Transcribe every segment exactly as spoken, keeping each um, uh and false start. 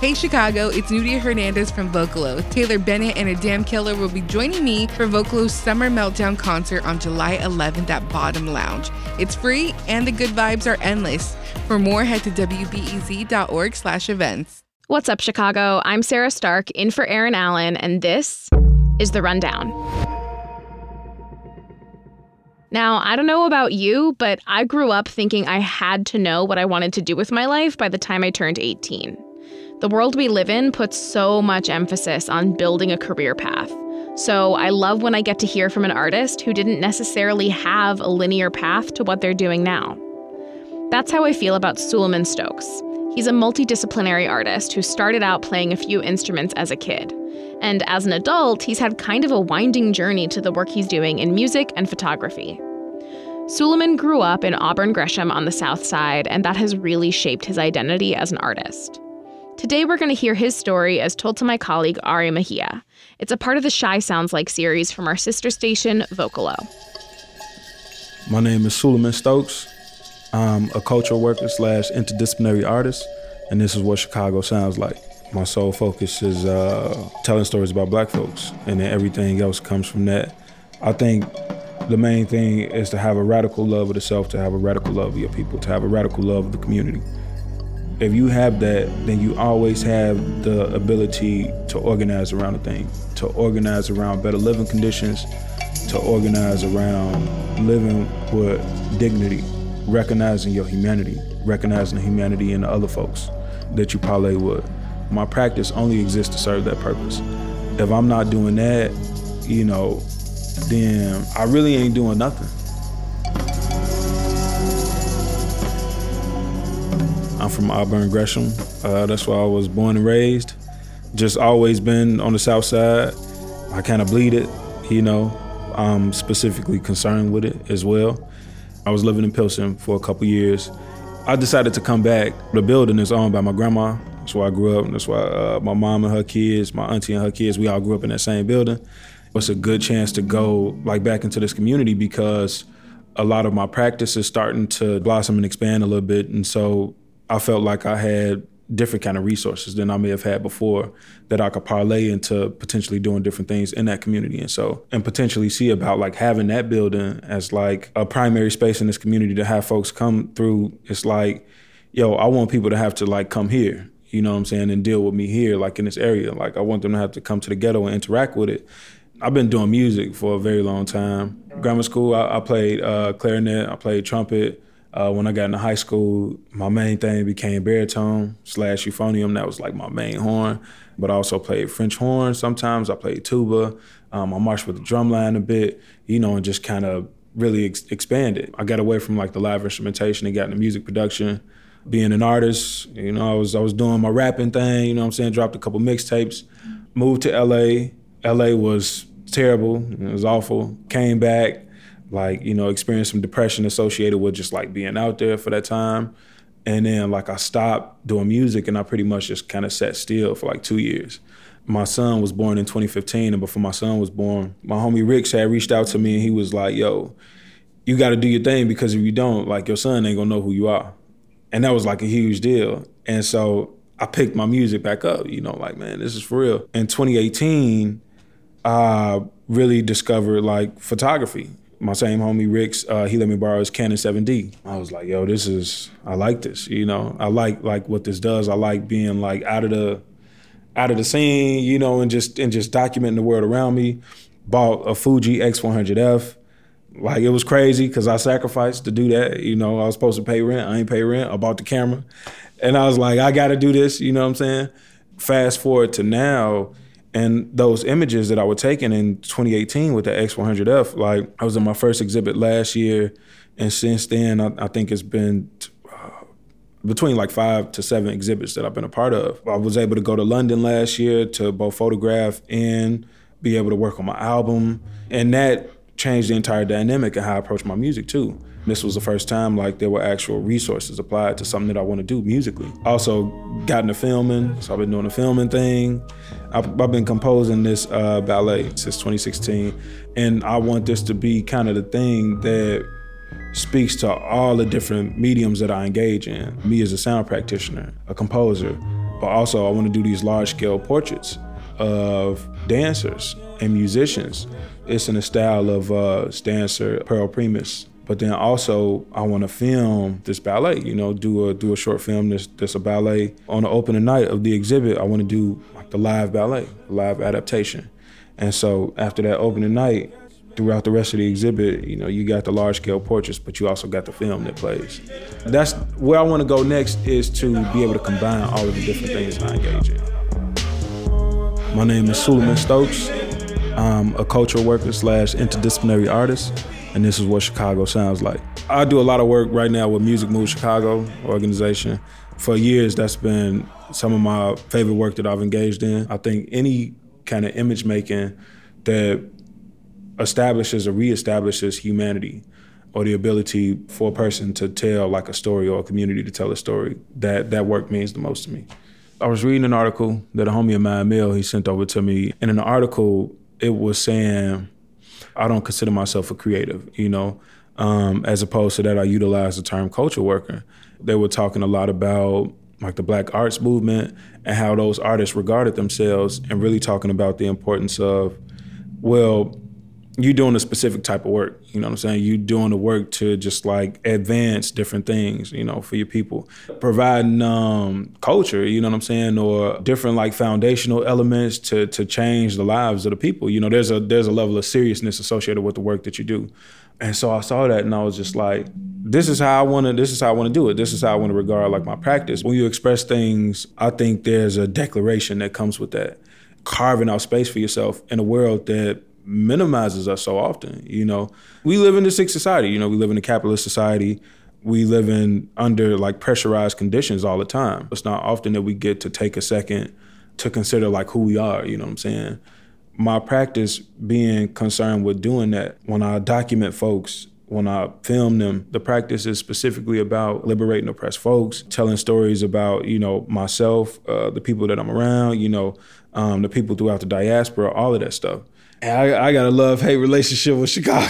Hey Chicago, it's Nudia Hernandez from Vocalo. Taylor Bennett and Adam Killer will be joining me for Vocalo's Summer Meltdown concert on July eleventh at Bottom Lounge. It's free and the good vibes are endless. For more, head to W B E Z dot org slash events. What's up, Chicago? I'm Sarah Stark, in for Aaron Allen, and this is The Rundown. Now, I don't know about you, but I grew up thinking I had to know what I wanted to do with my life by the time I turned eighteen. The world we live in puts so much emphasis on building a career path. So I love when I get to hear from an artist who didn't necessarily have a linear path to what they're doing now. That's how I feel about Suleiman Stokes. He's a multidisciplinary artist who started out playing a few instruments as a kid. And as an adult, he's had kind of a winding journey to the work he's doing in music and photography. Suleiman grew up in Auburn Gresham on the South Side, and that has really shaped his identity as an artist. Today, we're going to hear his story as told to my colleague, Ari Mejia. It's a part of the Shy Sounds Like series from our sister station, Vocalo. My name is Suleiman Stokes. I'm a cultural worker slash interdisciplinary artist, and this is what Chicago sounds like. My sole focus is uh, telling stories about Black folks, and then everything else comes from that. I think the main thing is to have a radical love of the self, to have a radical love of your people, to have a radical love of the community. If you have that, then you always have the ability to organize around a thing, to organize around better living conditions, to organize around living with dignity, recognizing your humanity, recognizing the humanity in the other folks that you parlay with. My practice only exists to serve that purpose. If I'm not doing that, you know, then I really ain't doing nothing. I'm from Auburn Gresham. Uh, that's where I was born and raised. Just always been on the South Side. I kind of bleed it, you know. I'm specifically concerned with it as well. I was living in Pilsen for a couple years. I decided to come back. The building is owned by my grandma. That's where I grew up. That's why uh, my mom and her kids, my auntie and her kids, we all grew up in that same building. It's a good chance to go like back into this community because a lot of my practice is starting to blossom and expand a little bit. And so I felt like I had different kind of resources than I may have had before that I could parlay into potentially doing different things in that community. And so, and potentially see about like having that building as like a primary space in this community to have folks come through. It's like, yo, I want people to have to like come here, you know what I'm saying, and deal with me here, like in this area. Like I want them to have to come to the ghetto and interact with it. I've been doing music for a very long time. Grammar school, I, I played uh, clarinet, I played trumpet. Uh, when I got into high school, my main thing became baritone slash euphonium. That was like my main horn. But I also played French horn sometimes. I played tuba. Um, I marched with the drum line a bit, you know, and just kind of really ex- expanded. I got away from like the live instrumentation and got into music production. Being an artist, you know, I was I was doing my rapping thing, you know what I'm saying, dropped a couple mixtapes. Moved to L A. L A was terrible. It was awful. Came back. Like, you know, experienced some depression associated with just like being out there for that time. And then like I stopped doing music and I pretty much just kind of sat still for like two years. My son was born in twenty fifteen, and before my son was born, my homie Rich had reached out to me and he was like, yo, you gotta do your thing because if you don't, like your son ain't gonna know who you are. And that was like a huge deal. And so I picked my music back up, you know, like, man, this is for real. In twenty eighteen, I really discovered like photography. My same homie, Ricks, uh, he let me borrow his Canon seven D. I was like, yo, this is, I like this, you know? I like like what this does. I like being like out of the out of the scene, you know, and just and just documenting the world around me. Bought a Fuji X one hundred F. Like, it was crazy because I sacrificed to do that, you know? I was supposed to pay rent. I ain't pay rent. I bought the camera. And I was like, I got to do this, you know what I'm saying? Fast forward to now, and those images that I was taking in twenty eighteen with the X one hundred F, like I was in my first exhibit last year, and since then I, I think it's been uh, between like five to seven exhibits that I've been a part of. I was able to go to London last year to both photograph and be able to work on my album, and that changed the entire dynamic of how I approach my music too. This was the first time like there were actual resources applied to something that I want to do musically. Also got into filming, so I've been doing a filming thing. I've, I've been composing this uh, ballet since twenty sixteen, and I want this to be kind of the thing that speaks to all the different mediums that I engage in. Me as a sound practitioner, a composer, But also I want to do these large scale portraits of dancers and musicians. It's in the style of uh, dancer Pearl Primus. But then also I want to film this ballet, you know, do a do a short film that's, that's a ballet. On the opening night of the exhibit, I want to do like the live ballet, live adaptation. And so after that opening night, throughout the rest of the exhibit, you know, you got the large scale portraits, but you also got the film that plays. That's where I want to go next, is to be able to combine all of the different things I engage in. My name is Suleiman Stokes. I'm a cultural worker slash interdisciplinary artist, and this is what Chicago sounds like. I do a lot of work right now with Music Moves Chicago organization. For years, that's been some of my favorite work that I've engaged in. I think any kind of image making that establishes or reestablishes humanity, or the ability for a person to tell like a story, or a community to tell a story, that that work means the most to me. I was reading an article that a homie of mine, Mel, he sent over to me, and in the article, it was saying, I don't consider myself a creative, you know, um, as opposed to that, I utilize the term culture worker. They were talking a lot about like the Black arts movement and how those artists regarded themselves, and really talking about the importance of, well, you doing a specific type of work, you know what I'm saying? You doing the work to just like advance different things, you know, for your people. Providing um, culture, you know what I'm saying? Or different like foundational elements to to change the lives of the people. You know, there's a there's a level of seriousness associated with the work that you do. And so I saw that and I was just like, this is how I wanna, this is how I wanna do it. This is how I wanna regard like my practice. When you express things, I think there's a declaration that comes with that. Carving out space for yourself in a world that minimizes us so often, you know. We live in a sick society, you know, we live in a capitalist society. We live in under like pressurized conditions all the time. It's not often that we get to take a second to consider like who we are, you know what I'm saying? My practice being concerned with doing that, when I document folks, when I film them, the practice is specifically about liberating oppressed folks, telling stories about, you know, myself, uh, the people that I'm around, you know, um, the people throughout the diaspora, all of that stuff. I, I got a love-hate relationship with Chicago.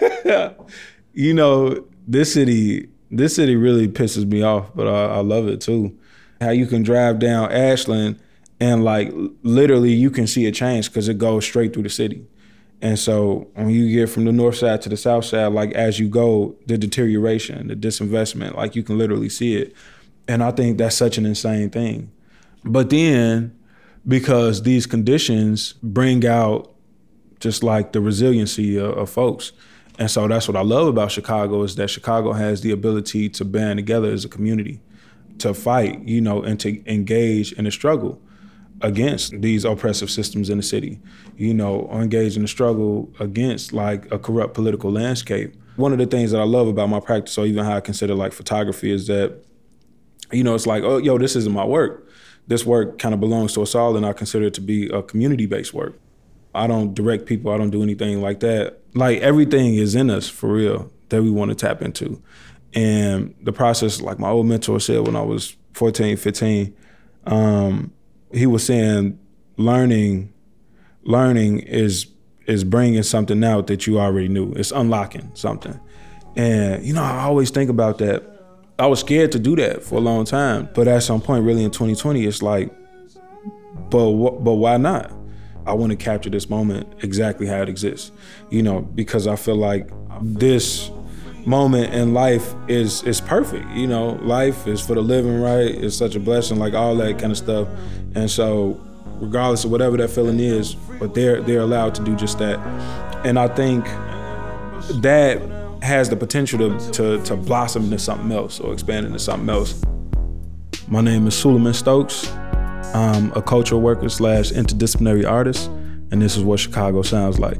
You know, this city, this city really pisses me off, but I, I love it too. How you can drive down Ashland and like literally you can see a change because it goes straight through the city. And so when you get from the north side to the south side, like as you go, the deterioration, the disinvestment, like you can literally see it. And I think that's such an insane thing. But then, because these conditions bring out just like the resiliency of, of folks. And so that's what I love about Chicago, is that Chicago has the ability to band together as a community, to fight, you know, and to engage in a struggle against these oppressive systems in the city, you know, or engage in a struggle against like a corrupt political landscape. One of the things that I love about my practice, or even how I consider like photography, is that, you know, it's like, oh, yo, this isn't my work. This work kind of belongs to us all, and I consider it to be a community-based work. I don't direct people, I don't do anything like that. Like everything is in us for real that we want to tap into. And the process, like my old mentor said when I was fourteen, fifteen, um, he was saying learning, learning is is bringing something out that you already knew. It's unlocking something. And, you know, I always think about that. I was scared to do that for a long time. But at some point, really in twenty twenty, it's like, but but why not? I want to capture this moment exactly how it exists, you know, because I feel like this moment in life is is perfect. You know, life is for the living, right? It's such a blessing, like all that kind of stuff. And so regardless of whatever that feeling is, but they're they're allowed to do just that. And I think that has the potential to, to, to blossom into something else or expand into something else. My name is Suleiman Stokes. I'm a cultural worker slash interdisciplinary artist, and this is what Chicago sounds like.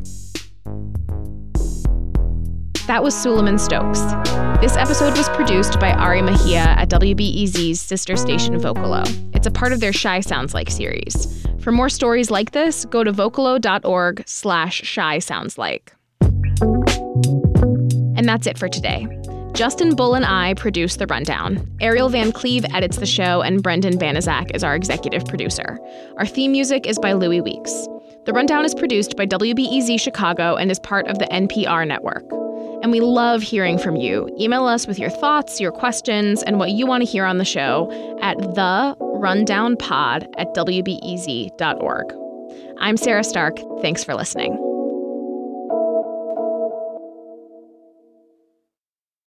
That was Suleiman Stokes. This episode was produced by Ari Mejia at W B E Z's sister station Vocalo. It's a part of their Shy Sounds Like series. For more stories like this, go to vocalo.org slash shy sounds like. And that's it for today. Justin Bull and I produce The Rundown. Ariel Van Cleve edits the show, and Brendan Banaszak is our executive producer. Our theme music is by Louis Weeks. The Rundown is produced by W B E Z Chicago and is part of the N P R network. And we love hearing from you. Email us with your thoughts, your questions, and what you want to hear on the show at the rundownpod at w b e z dot org. I'm Sarah Stark. Thanks for listening.